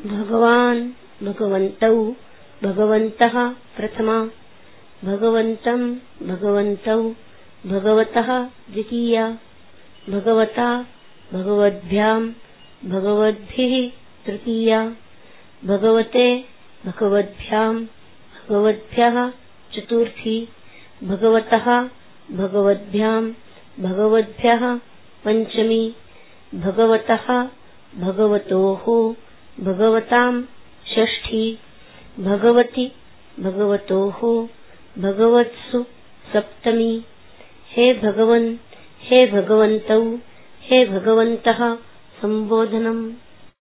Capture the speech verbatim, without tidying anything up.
भगवान् भगवन्तौ भगवन्तः प्रथमा भगवन्तं भगवन्तौ भगवतः द्वितीया भगवता भगवद्भ्यां भगवद्भिः तृतीया भगवते भगवद्भ्यां भगवद्भ्यः चतुर्थी भगवतः भगवद्भ्यां भगवद्भ्यः पञ्चमी भगवतः भगवतोः भगवतां षष्ठी भगवति भगवतोः भगवत्सु सप्तमी। हे भगवन् हे भगवन्तौ हे भगवन्तः संबोधनम्।